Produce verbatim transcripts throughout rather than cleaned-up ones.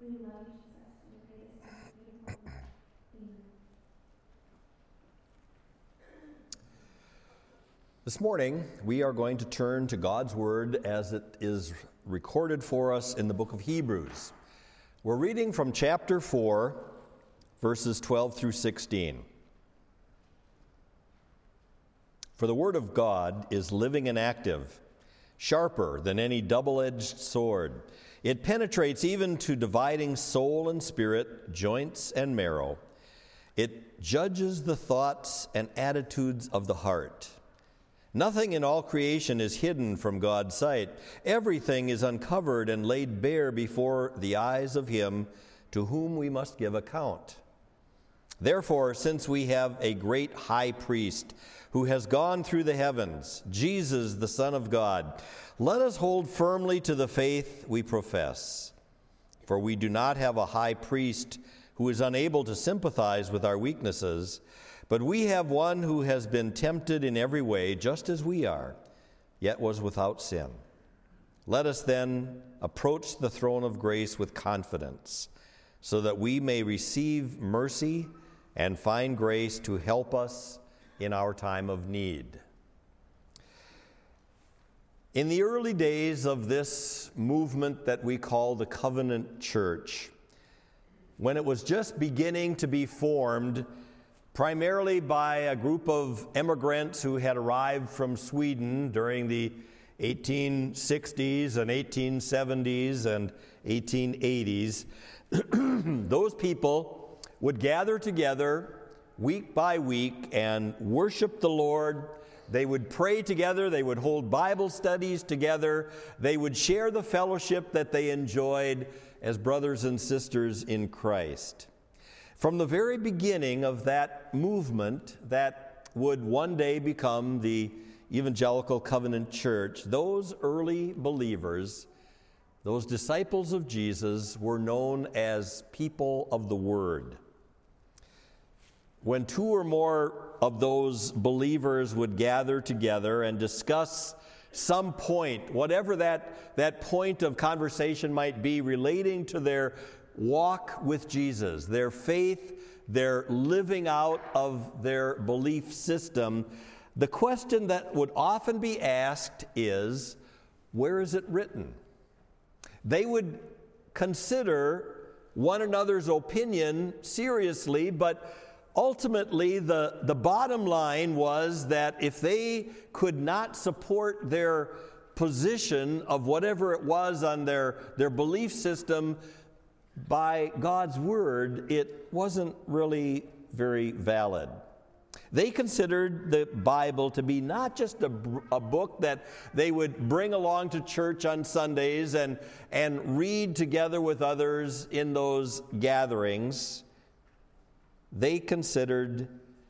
really love you, Jesus. We pray this in your beautiful name. This morning, we are going to turn to God's Word as it is recorded for us in the book of Hebrews. We're reading from chapter four, verses twelve through sixteen. For the Word of God is living and active, sharper than any double-edged sword. It penetrates even to dividing soul and spirit, joints and marrow. It judges the thoughts and attitudes of the heart. Nothing in all creation is hidden from God's sight. Everything is uncovered and laid bare before the eyes of Him to whom we must give account. Therefore, since we have a great high priest who has gone through the heavens, Jesus, the Son of God, let us hold firmly to the faith we profess. For we do not have a high priest who is unable to sympathize with our weaknesses, but we have one who has been tempted in every way, just as we are, yet was without sin. Let us then approach the throne of grace with confidence, so that we may receive mercy and find grace to help us in our time of need. In the early days of this movement that we call the Covenant Church, when it was just beginning to be formed, primarily by a group of immigrants who had arrived from Sweden during the eighteen sixties and eighteen seventies and eighteen eighties, those people would gather together week by week and worship the Lord. They would pray together. They would hold Bible studies together. They would share the fellowship that they enjoyed as brothers and sisters in Christ. From the very beginning of that movement that would one day become the Evangelical Covenant Church, those early believers, those disciples of Jesus, were known as people of the Word. When two or more of those believers would gather together and discuss some point, whatever that, that point of conversation might be relating to their walk with Jesus, their faith, their living out of their belief system, the question that would often be asked is, where is it written? They would consider one another's opinion seriously, but ultimately the, the bottom line was that if they could not support their position of whatever it was on their, their belief system by God's Word, it wasn't really very valid. They considered the Bible to be not just a, a book that they would bring along to church on Sundays and, and read together with others in those gatherings. They considered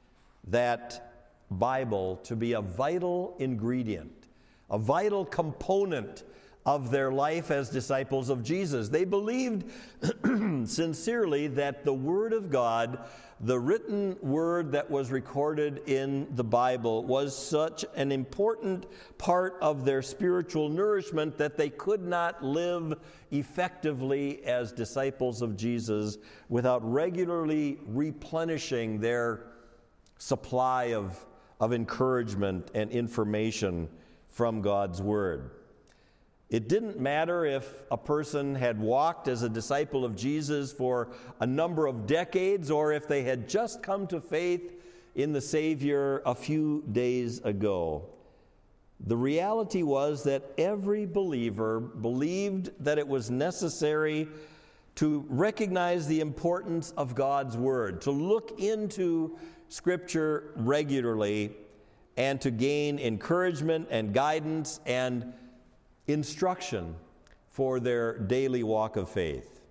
that Bible to be a vital ingredient, a vital component of their life as disciples of Jesus. They believed sincerely that the Word of God, the written word that was recorded in the Bible, was such an important part of their spiritual nourishment that they could not live effectively as disciples of Jesus without regularly replenishing their supply of, of encouragement and information from God's Word. It didn't matter if a person had walked as a disciple of Jesus for a number of decades or if they had just come to faith in the Savior a few days ago. The reality was that every believer believed that it was necessary to recognize the importance of God's Word, to look into Scripture regularly, and to gain encouragement and guidance and instruction for their daily walk of faith.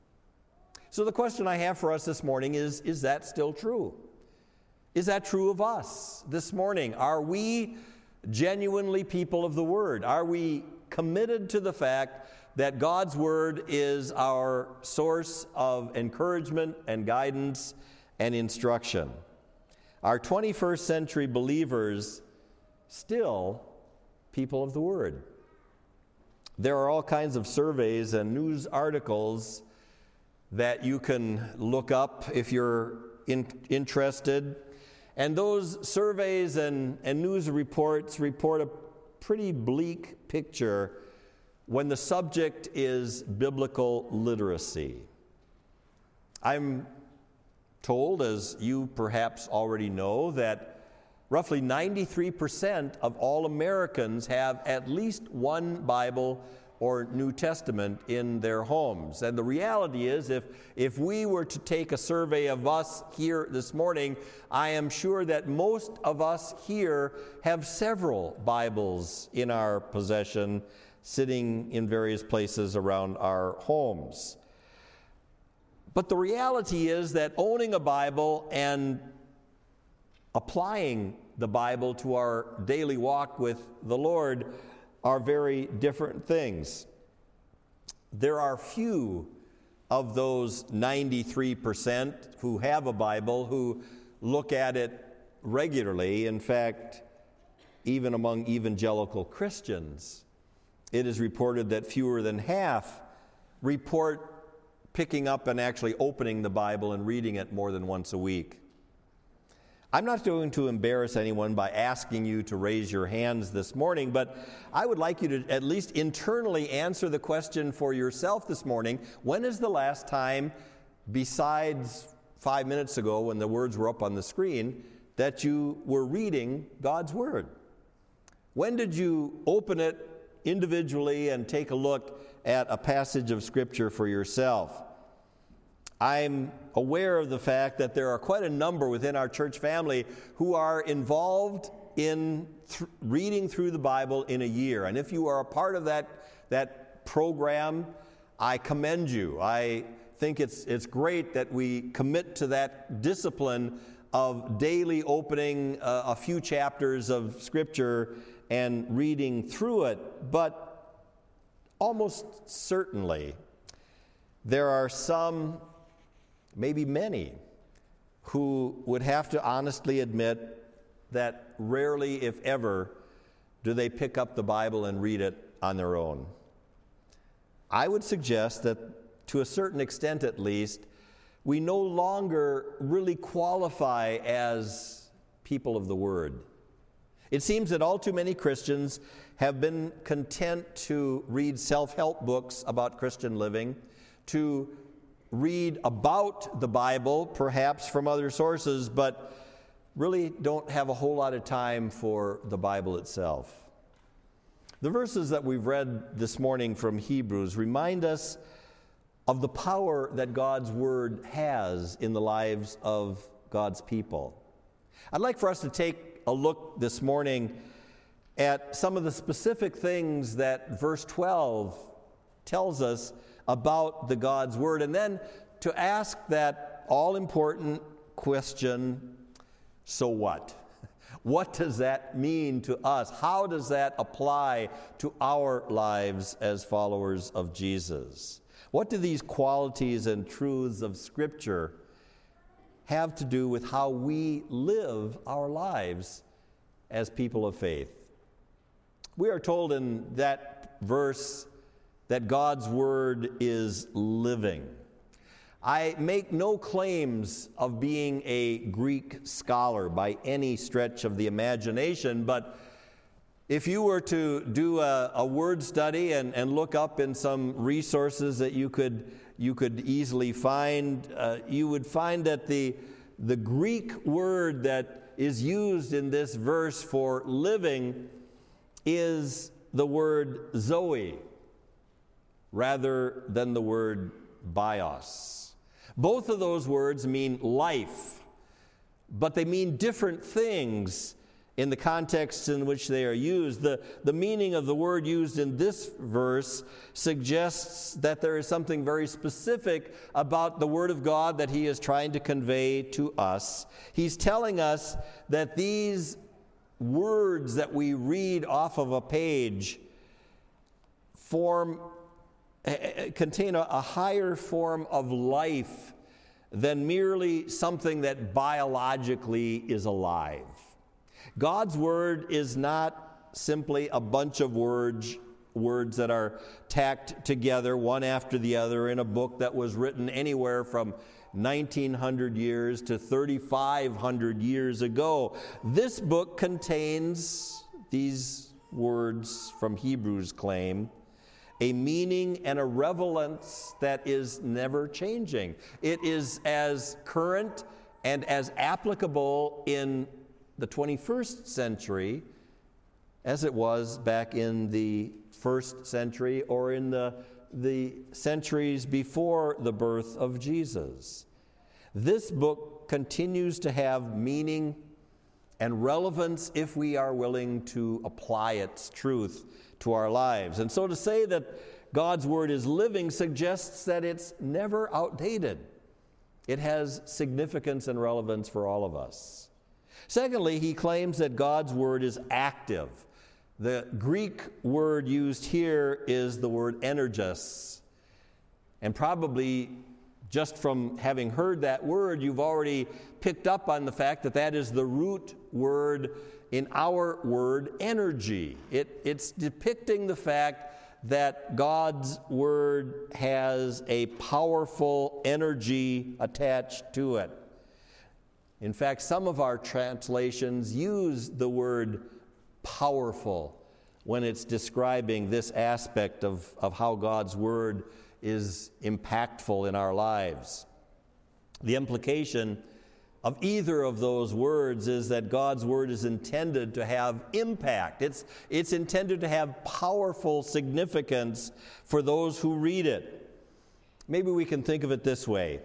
So the question I have for us this morning is, is that still true? Is that true of us this morning? Are we genuinely people of the Word? Are we committed to the fact that God's Word is our source of encouragement and guidance and instruction? Are twenty-first century believers still people of the Word? There are all kinds of surveys and news articles that you can look up if you're in, interested. And those surveys and, and news reports report a pretty bleak picture when the subject is biblical literacy. I'm told, as you perhaps already know, that roughly ninety-three percent of all Americans have at least one Bible or New Testament in their homes. And the reality is, if, if we were to take a survey of us here this morning, I am sure that most of us here have several Bibles in our possession, sitting in various places around our homes. But the reality is that owning a Bible and applying the Bible to our daily walk with the Lord are very different things. There are few of those ninety-three percent who have a Bible who look at it regularly. In fact, even among evangelical Christians, it is reported that fewer than half report picking up and actually opening the Bible and reading it more than once a week. I'm not going to embarrass anyone by asking you to raise your hands this morning, but I would like you to at least internally answer the question for yourself this morning. When is the last time, besides five minutes ago when the words were up on the screen, that you were reading God's Word? When did you open it individually and take a look at a passage of Scripture for yourself? I'm aware of the fact that there are quite a number within our church family who are involved in th- reading through the Bible in a year. And if you are a part of that, that program, I commend you. I think it's, it's great that we commit to that discipline of daily opening uh, a few chapters of Scripture and reading through it. But almost certainly, there are some, maybe many, who would have to honestly admit that rarely, if ever, do they pick up the Bible and read it on their own. I would suggest that, to a certain extent at least, we no longer really qualify as people of the Word. It seems that all too many Christians have been content to read self-help books about Christian living, to read about the Bible, perhaps from other sources, but really don't have a whole lot of time for the Bible itself. The verses that we've read this morning from Hebrews remind us of the power that God's Word has in the lives of God's people. I'd like for us to take a look this morning at some of the specific things that verse twelve tells us about the God's Word, and then to ask that all-important question, so what? What does that mean to us? How does that apply to our lives as followers of Jesus? What do these qualities and truths of Scripture have to do with how we live our lives as people of faith? We are told in that verse that God's Word is living. I make no claims of being a Greek scholar by any stretch of the imagination, but if you were to do a, a word study and, and look up in some resources that you could you could easily find, uh, you would find that the, the Greek word that is used in this verse for living is the word zoe, rather than the word bios. Both of those words mean life, but they mean different things in the context in which they are used. The, the meaning of the word used in this verse suggests that there is something very specific about the Word of God that he is trying to convey to us. He's telling us that these words that we read off of a page form contain a, a higher form of life than merely something that biologically is alive. God's Word is not simply a bunch of words words that are tacked together one after the other in a book that was written anywhere from nineteen hundred years to thirty-five hundred years ago. This book contains, these words from Hebrews claim, a meaning and a relevance that is never changing. It is as current and as applicable in the twenty-first century as it was back in the first century or in the, the centuries before the birth of Jesus. This book continues to have meaning and relevance if we are willing to apply its truth to our lives. And so to say that God's Word is living suggests that it's never outdated. It has significance and relevance for all of us. Secondly, he claims that God's Word is active. The Greek word used here is the word energos. And probably just from having heard that word, you've already picked up on the fact that that is the root word in our word energy. It, it's depicting the fact that God's Word has a powerful energy attached to it. In fact, some of our translations use the word powerful when it's describing this aspect of, of how God's Word is impactful in our lives. The implication of either of those words is that God's Word is intended to have impact. It's, it's intended to have powerful significance for those who read it. Maybe we can think of it this way.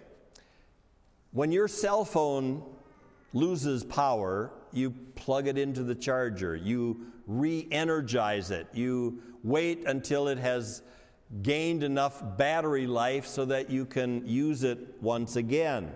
When your cell phone loses power, you plug it into the charger. You re-energize it. You wait until it has gained enough battery life so that you can use it once again.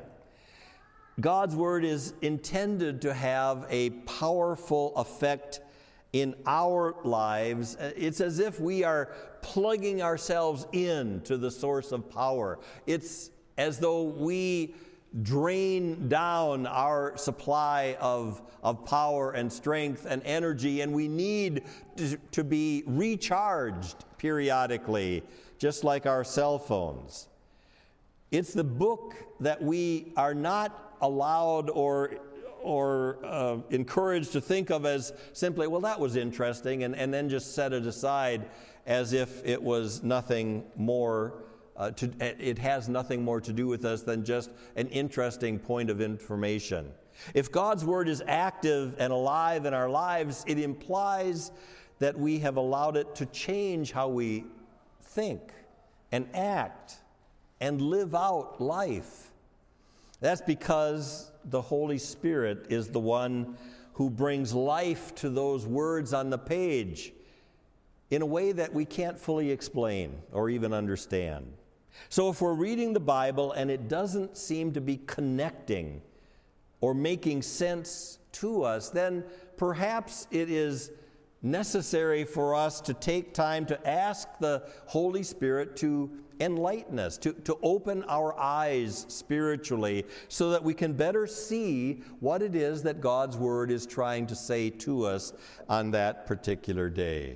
God's Word is intended to have a powerful effect in our lives. It's as if we are plugging ourselves in to the source of power. It's as though we drain down our supply of, of power and strength and energy, and we need to, to be recharged periodically, just like our cell phones. It's the book that we are not allowed or or uh, encouraged to think of as simply, well, that was interesting, and, and then just set it aside as if it was nothing more, uh, to, it has nothing more to do with us than just an interesting point of information. If God's Word is active and alive in our lives, it implies that we have allowed it to change how we think and act and live out life. That's because the Holy Spirit is the one who brings life to those words on the page in a way that we can't fully explain or even understand. So if we're reading the Bible and it doesn't seem to be connecting or making sense to us, then perhaps it is necessary for us to take time to ask the Holy Spirit to enlighten us, to, to open our eyes spiritually so that we can better see what it is that God's Word is trying to say to us on that particular day.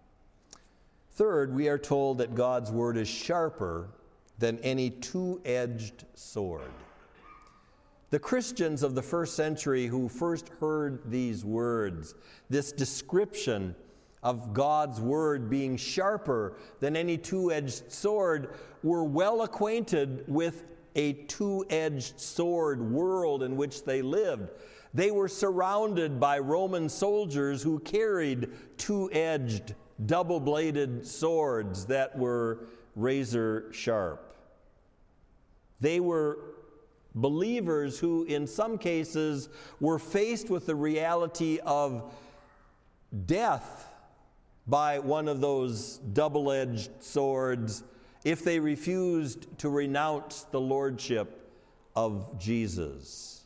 Third, we are told that God's Word is sharper than any two-edged sword. The Christians of the first century who first heard these words, this description of God's Word being sharper than any two-edged sword, were well acquainted with a two-edged sword world in which they lived. They were surrounded by Roman soldiers who carried two-edged, double-bladed swords that were razor sharp. They were believers who, in some cases, were faced with the reality of death by one of those double-edged swords if they refused to renounce the lordship of Jesus.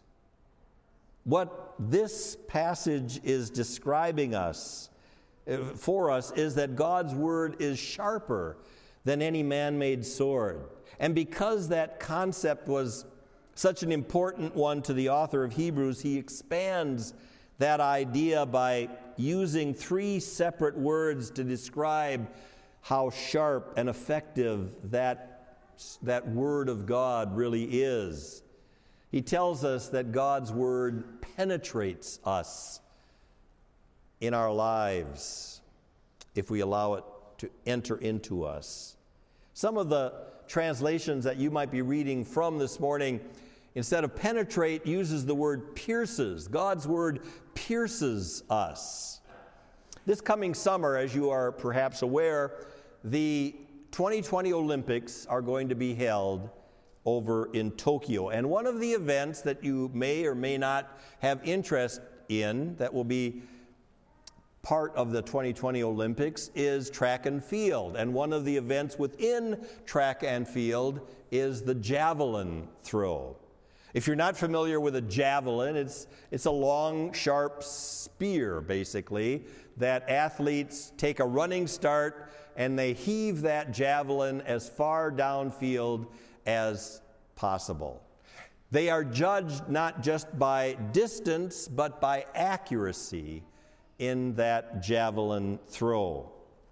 What this passage is describing us, for us, is that God's Word is sharper than any man-made sword. And because that concept was such an important one to the author of Hebrews, he expands that idea by using three separate words to describe how sharp and effective that, that Word of God really is. He tells us that God's Word penetrates us in our lives if we allow it to enter into us. Some of the translations that you might be reading from this morning, instead of penetrate, uses the word pierces. God's Word pierces us. This coming summer, as you are perhaps aware, the twenty twenty Olympics are going to be held over in Tokyo. And one of the events that you may or may not have interest in that will be part of the twenty twenty Olympics is track and field. And one of the events within track and field is the javelin throw. If you're not familiar with a javelin, it's, it's a long, sharp spear, basically, that athletes take a running start and they heave that javelin as far downfield as possible. They are judged not just by distance, but by accuracy in that javelin throw.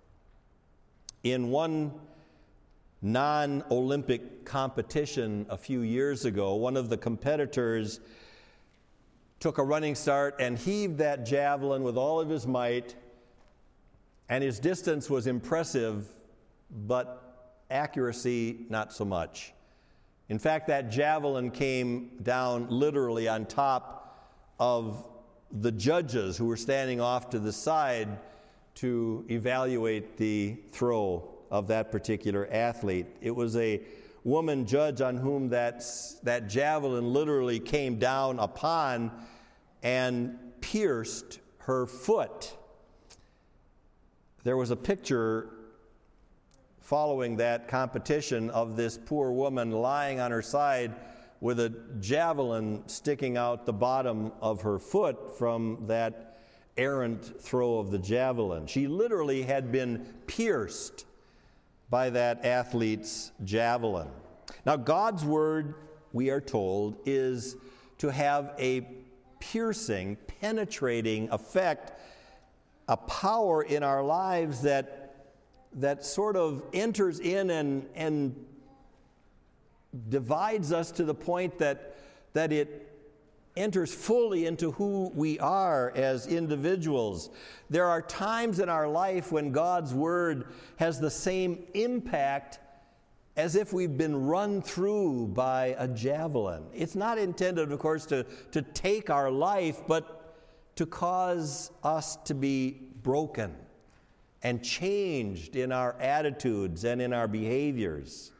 In one non-Olympic competition a few years ago, one of the competitors took a running start and heaved that javelin with all of his might, and his distance was impressive, but accuracy not so much. In fact, that javelin came down literally on top of the judges who were standing off to the side to evaluate the throw of that particular athlete. It was a woman judge on whom that, that javelin literally came down upon and pierced her foot. There was a picture following that competition of this poor woman lying on her side with a javelin sticking out the bottom of her foot from that errant throw of the javelin. She literally had been pierced by that athlete's javelin. Now, God's Word, we are told, is to have a piercing, penetrating effect, a power in our lives that that sort of enters in and, and divides us to the point that, that it enters fully into who we are as individuals. There are times in our life when God's Word has the same impact as if we've been run through by a javelin. It's not intended, of course, to, to take our life, but to cause us to be broken and changed in our attitudes and in our behaviors.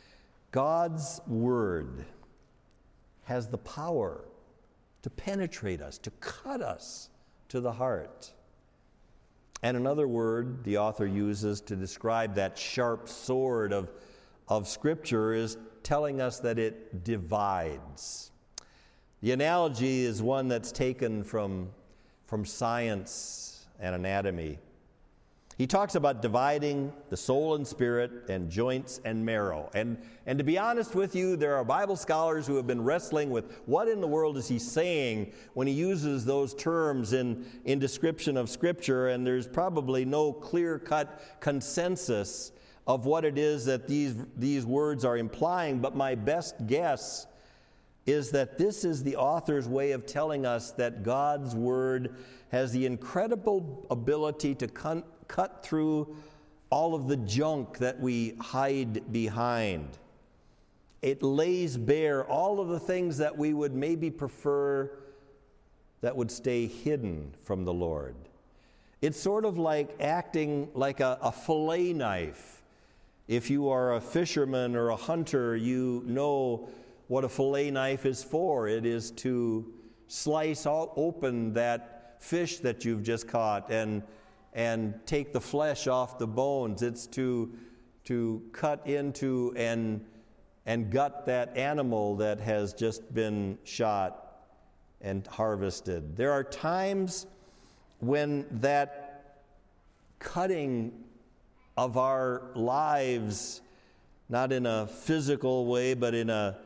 God's Word has the power to penetrate us, to cut us to the heart. And another word the author uses to describe that sharp sword of, of Scripture is telling us that it divides. The analogy is one that's taken from, from science and anatomy. He talks about dividing the soul and spirit and joints and marrow. And, and to be honest with you, there are Bible scholars who have been wrestling with what in the world is he saying when he uses those terms in, in description of Scripture, and there's probably no clear-cut consensus of what it is that these, these words are implying, but my best guess is that this is the author's way of telling us that God's Word has the incredible ability to con- cut through all of the junk that we hide behind. It lays bare all of the things that we would maybe prefer that would stay hidden from the Lord. It's sort of like acting like a, a fillet knife. If you are a fisherman or a hunter, you know what a fillet knife is for. It is to slice all open that fish that you've just caught and and take the flesh off the bones. It's to, to cut into and, and gut that animal that has just been shot and harvested. There are times when that cutting of our lives, not in a physical way, but in a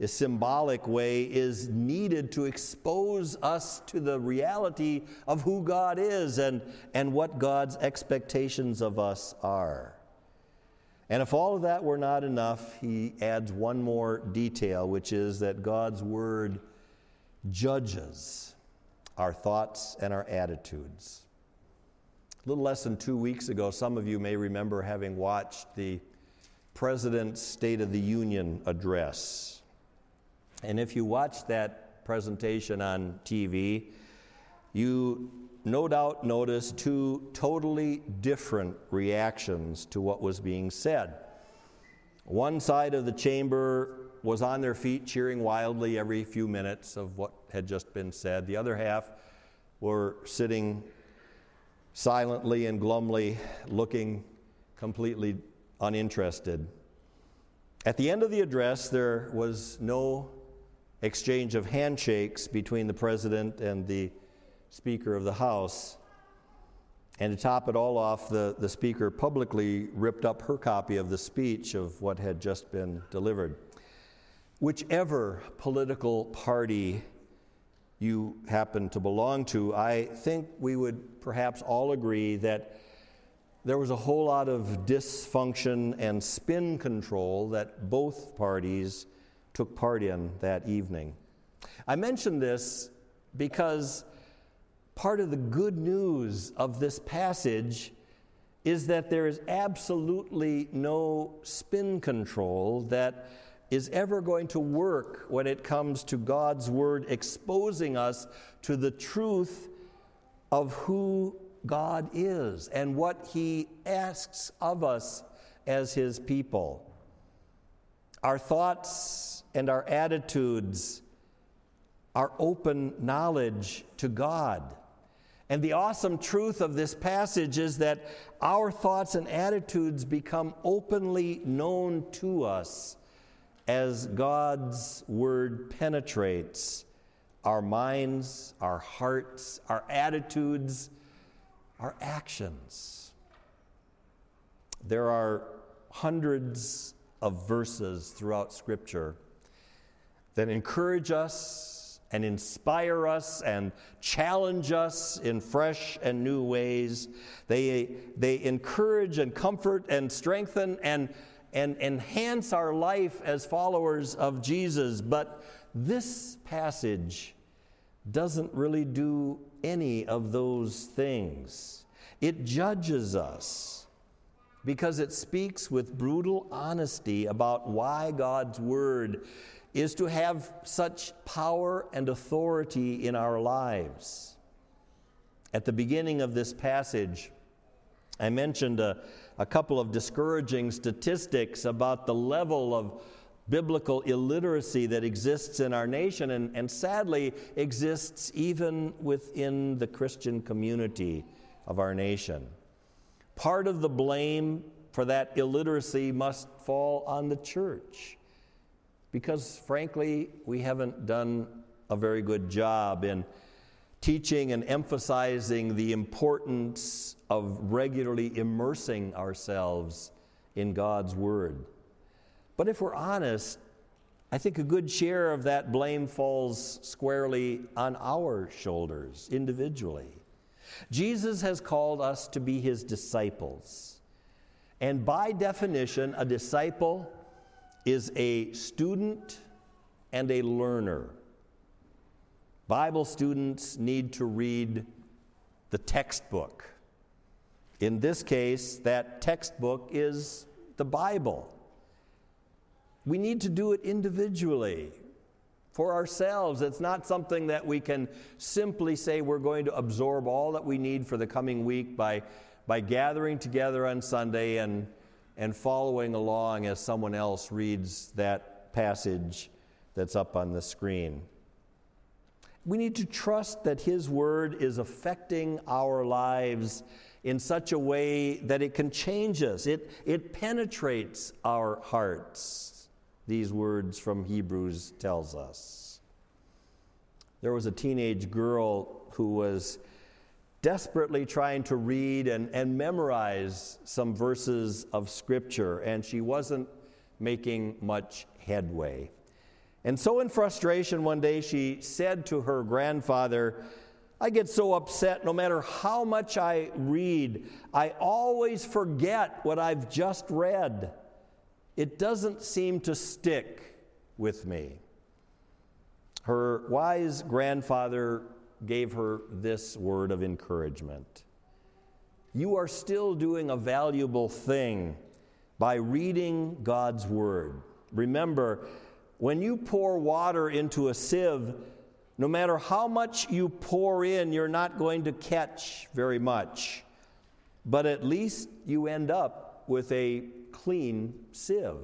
a symbolic way, is needed to expose us to the reality of who God is and, and what God's expectations of us are. And if all of that were not enough, he adds one more detail, which is that God's Word judges our thoughts and our attitudes. A little less than two weeks ago, some of you may remember having watched the President's State of the Union address. And if you watched that presentation on T V, you no doubt noticed two totally different reactions to what was being said. One side of the chamber was on their feet cheering wildly every few minutes of what had just been said. The other half were sitting silently and glumly, looking completely uninterested. At the end of the address, there was no exchange of handshakes between the president and the Speaker of the House. And to top it all off, the, the speaker publicly ripped up her copy of the speech of what had just been delivered. Whichever political party you happen to belong to, I think we would perhaps all agree that there was a whole lot of dysfunction and spin control that both parties took part in that evening. I mention this because part of the good news of this passage is that there is absolutely no spin control that is ever going to work when it comes to God's Word exposing us to the truth of who God is and what He asks of us as His people. Our thoughts and our attitudes are open knowledge to God. And the awesome truth of this passage is that our thoughts and attitudes become openly known to us as God's Word penetrates our minds, our hearts, our attitudes, our actions. There are hundreds of verses throughout Scripture that encourage us and inspire us and challenge us in fresh and new ways. They, they encourage and comfort and strengthen and, and enhance our life as followers of Jesus. But this passage doesn't really do any of those things. It judges us because it speaks with brutal honesty about why God's Word is to have such power and authority in our lives. At the beginning of this passage, I mentioned a, a couple of discouraging statistics about the level of biblical illiteracy that exists in our nation and, and sadly exists even within the Christian community of our nation. Part of the blame for that illiteracy must fall on the church because, frankly, we haven't done a very good job in teaching and emphasizing the importance of regularly immersing ourselves in God's Word. But if we're honest, I think a good share of that blame falls squarely on our shoulders individually. Jesus has called us to be His disciples. And by definition, a disciple is a student and a learner. Bible students need to read the textbook. In this case, that textbook is the Bible. We need to do it individually for ourselves. It's not something that we can simply say we're going to absorb all that we need for the coming week by, by gathering together on Sunday and, and following along as someone else reads that passage that's up on the screen. We need to trust that His Word is affecting our lives in such a way that it can change us. It, it penetrates our hearts. These words from Hebrews tells us. There was a teenage girl who was desperately trying to read and, and memorize some verses of Scripture, and she wasn't making much headway. And so in frustration, one day she said to her grandfather, "I get so upset no matter how much I read. I always forget what I've just read. It doesn't seem to stick with me." Her wise grandfather gave her this word of encouragement: "You are still doing a valuable thing by reading God's Word. Remember, when you pour water into a sieve, no matter how much you pour in, you're not going to catch very much. But at least you end up with a clean sieve."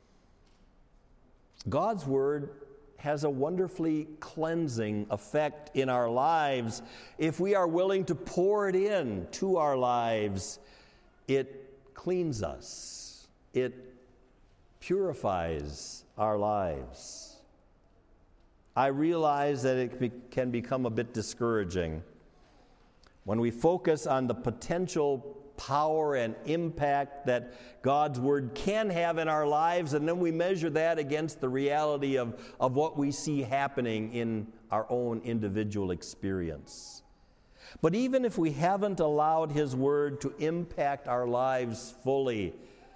God's Word has a wonderfully cleansing effect in our lives. If we are willing to pour it in to our lives, it cleans us. It purifies our lives. I realize that it be- can become a bit discouraging when we focus on the potential power and impact that God's Word can have in our lives, and then we measure that against the reality of, of what we see happening in our own individual experience. But even if we haven't allowed His Word to impact our lives fully,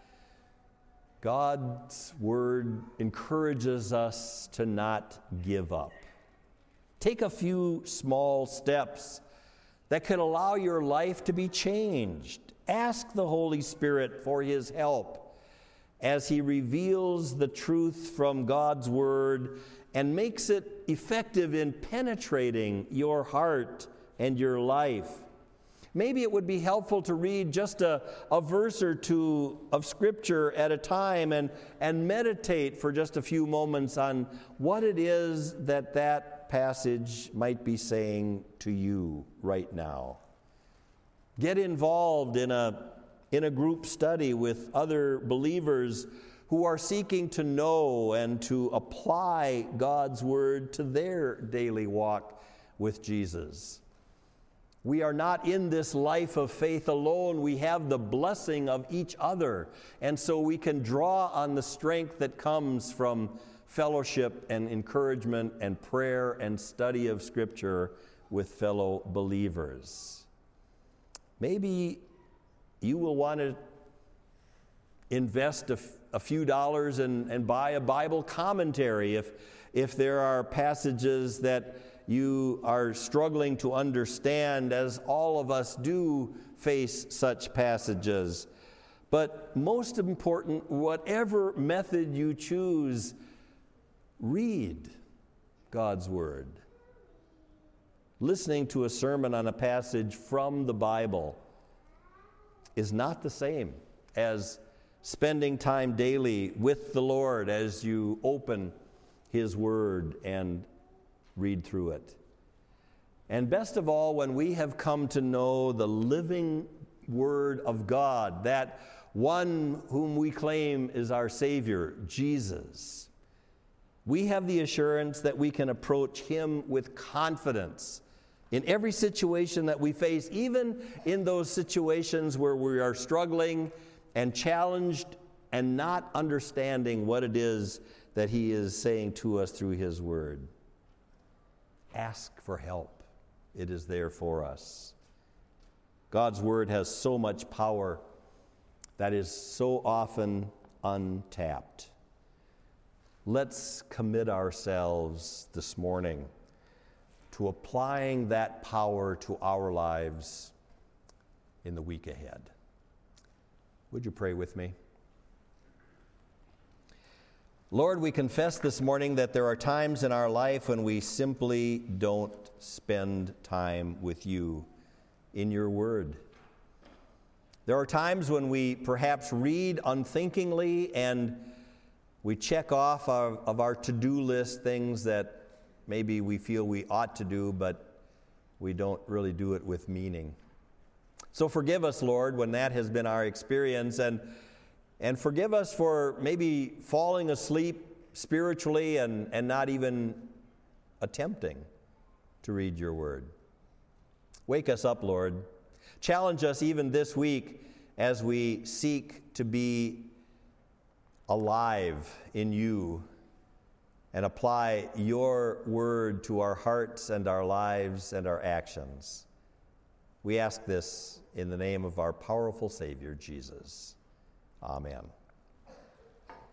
God's Word encourages us to not give up. Take a few small steps that could allow your life to be changed. Ask the Holy Spirit for His help as He reveals the truth from God's Word and makes it effective in penetrating your heart and your life. Maybe it would be helpful to read just a, a verse or two of Scripture at a time and, and meditate for just a few moments on what it is that that passage might be saying to you right now. Get involved in a, in a group study with other believers who are seeking to know and to apply God's Word to their daily walk with Jesus. We are not in this life of faith alone. We have the blessing of each other, and so we can draw on the strength that comes from fellowship and encouragement and prayer and study of Scripture with fellow believers. Maybe you will want to invest a, f- a few dollars and, and buy a Bible commentary if, if there are passages that you are struggling to understand, as all of us do face such passages. But most important, whatever method you choose, read God's Word. Listening to a sermon on a passage from the Bible is not the same as spending time daily with the Lord as you open His Word and read through it. And best of all, when we have come to know the living Word of God, that one whom we claim is our Savior, Jesus, we have the assurance that we can approach Him with confidence in every situation that we face, even in those situations where we are struggling and challenged and not understanding what it is that He is saying to us through His Word. Ask for help. It is there for us. God's Word has so much power that is so often untapped. Let's commit ourselves this morning to applying that power to our lives in the week ahead. Would you pray with me? Lord, we confess this morning that there are times in our life when we simply don't spend time with You in Your Word. There are times when we perhaps read unthinkingly and we check off our, of our to-do list things that maybe we feel we ought to do, but we don't really do it with meaning. So forgive us, Lord, when that has been our experience, and and forgive us for maybe falling asleep spiritually and, and not even attempting to read Your Word. Wake us up, Lord. Challenge us even this week as we seek to be alive in You and apply your word to our hearts and our lives and our actions. We ask this in the name of our powerful Savior, Jesus. Amen.